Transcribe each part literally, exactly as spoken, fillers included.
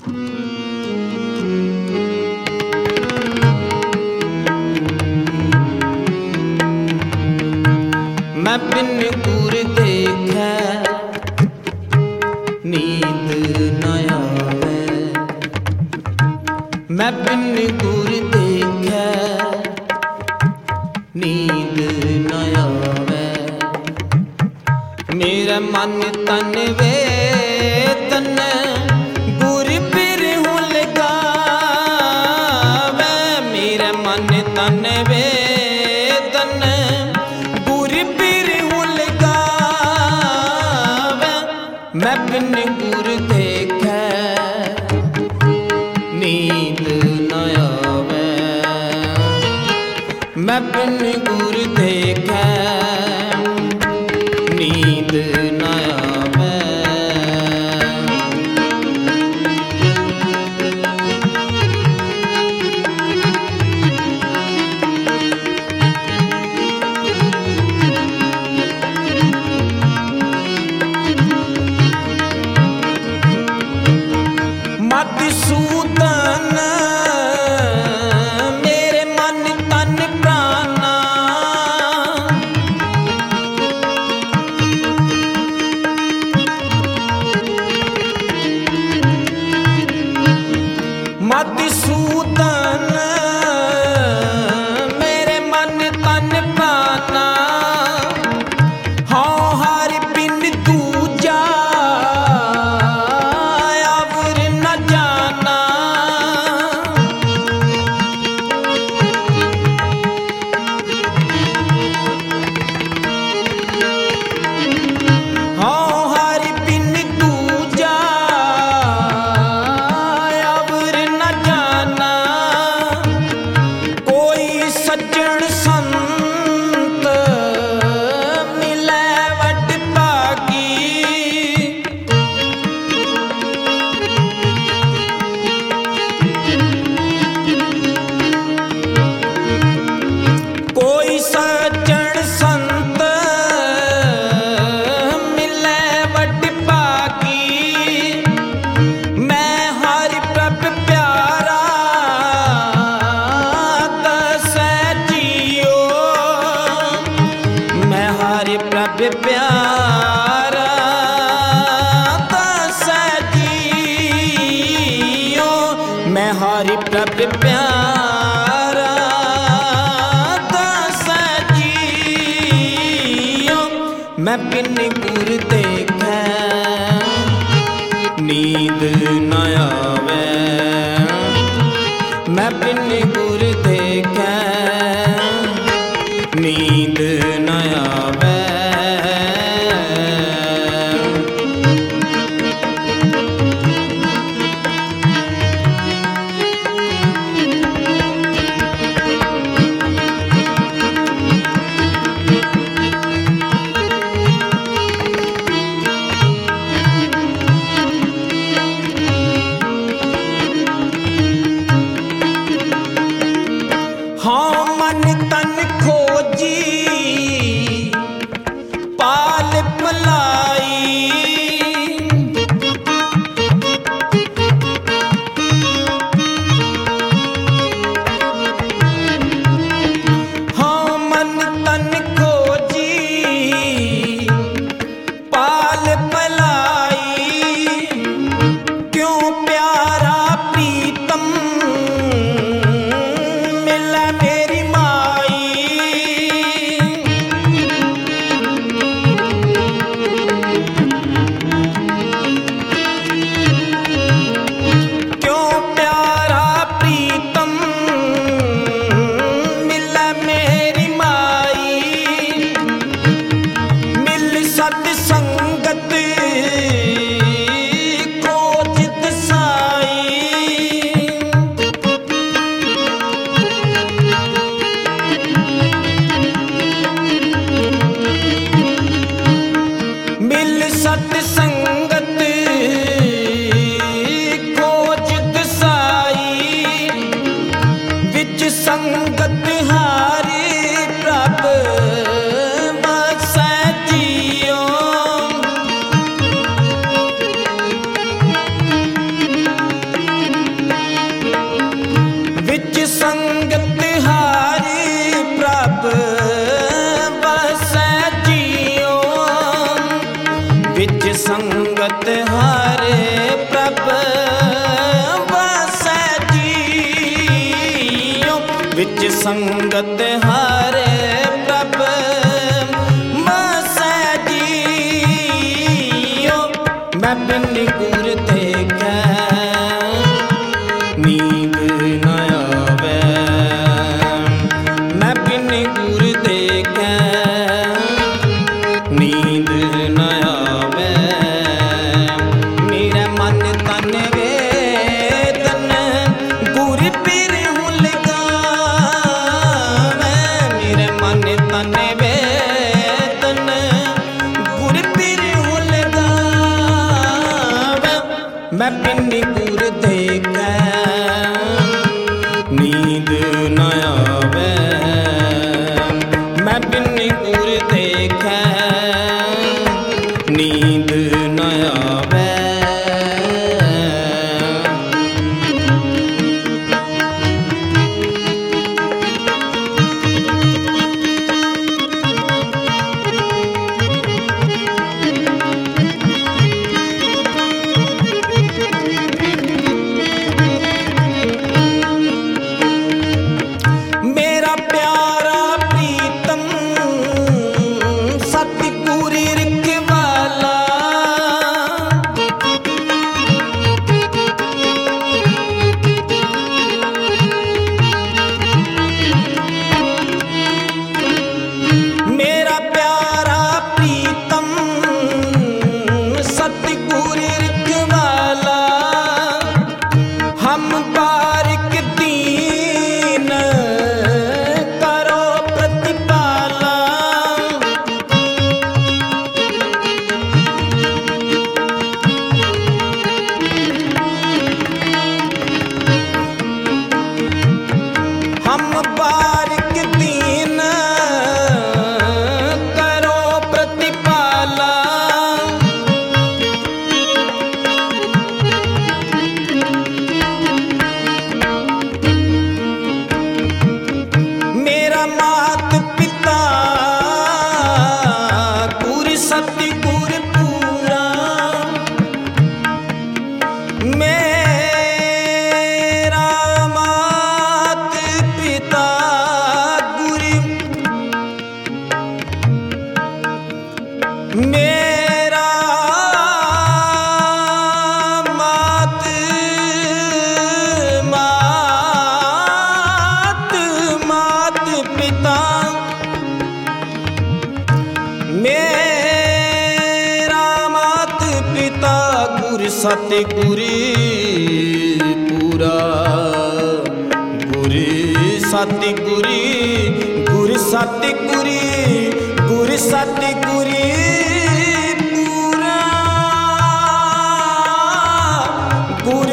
मैं बिन गुर देखे नींद न आवे, मैं बिन गुर देखे नींद न आवे। मेरा मन तन वे तन गुर पिर हूँ लगावे। मेरा मन तन वे तन गुर पिर हूँ लगावे। मैं बिन गुर देखे नींद न आवे, मैं बिन गुर देखे नींद न आवे। मधुसूदन मेरे मन तन प्राणा, मधुसूदन मेरे मन तन प्राणा। हाँ हरि बिन दूजा और न जाना। हाँ हरि बिन दूजा और न जाना। कोई सज्जन संत मिले वड भागी, कोई सज्जन संत मिले वड भागी। मैं हरि प्रभ प्यारा तसै जियो, मैं हरि प्रभ प्यारा तसै जियो। मैं हरि प्रभ प्यारा तसै जियो। मैं बिन गुर देखे नींद न आवे, मैं बिन गुर देखे नींद न आवे। हाँ मन तन खोजी पाल पलाई, हाँ मन तन खोजी पाल पलाई। क्यों प्यारा प्रीतम मिला मेरी माई। क्यों प्यारा प्रीतम मिला मेरी माई। मिल सत संगत खोजत साई। बिच संगत हारे प्रभ मसै जियो। मैं बिन गुर देखे नींद न आवे, मैं बिन गुर देखे नींद न आवे। मेरा मन तन वेदन गुर पीर हूँ लगावे। मेरे मन तन वेदन गुर पीर हूँ लगावे। मैं बिन गुर देखे नींद न आवे, मैं बिन गुर देखे नींद न आवे। मेरा प्यारा प्रीतम सतगुरु रखवाला, मेरा प्यारा प्रीतम सतगुरु रखवाला। हम बारिक दीन करो प्रतिपाला। हम बारिक दीन करो प्रतिपाला। मेरा मात पिता गुर सतगुर पूरा। मेरा मात पिता गुर, मेरा मात मात मात पिता, मेरा मात पिता गुर सतगुर पूरा। गुर सतगुर गुर सतगुर गुर सतगुर पूरा। गुर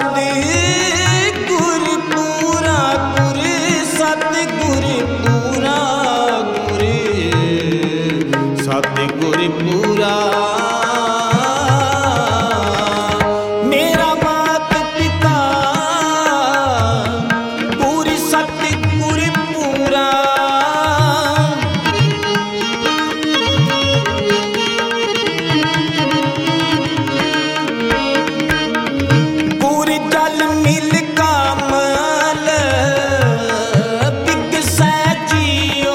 सतगुर पूरा गुर सतगुर पूरा गुर सतगुर पूरा। मेरा मात पिता गुर सतगुर पूरा। गुर जल मिल कमल बिकसै जियो।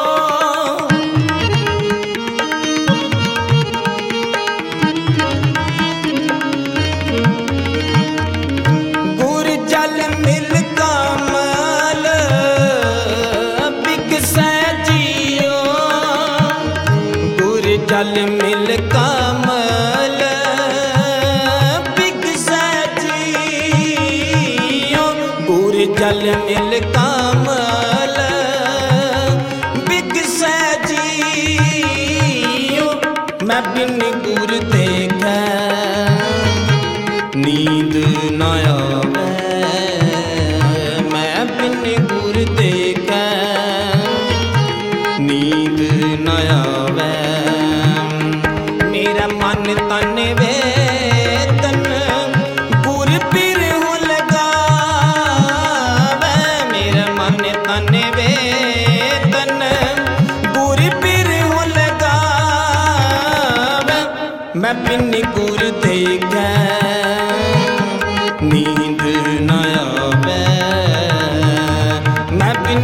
गुर जल मिल कमल बिकसै जियो। गुर जल मिल कमल बिकसै जियो। गुर जल मिल कमल बिकसै जियो। मैं बिन गुर देखे नींद न आवे, मैं बिन गुर देखे नींद न आवे। मेरा मन तन वेदन गुर पीर हूँ लगावे। मेरा मन तन वेदन गुर पीर हूँ लगावे। मैं बिन गुर देखे नींद न आवे, मैं बिन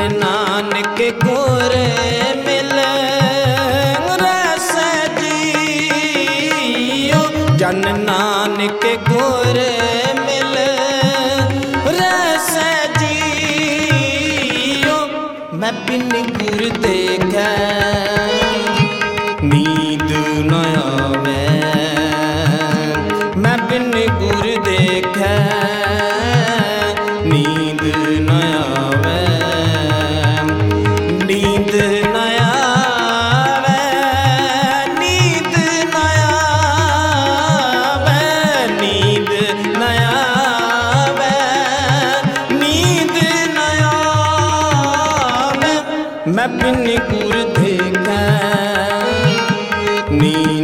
नानक गुर मिले रस जियो, जन नानक गुर मिले रस जियो। मैं बिन गुर देखे नींद न आवे, मैं बिन गुर देखे नींद न आवे, नींद न आवे, नींद न आवे, नींद न आवे, नींद न आवे। मैं बिन गुर देखे नींद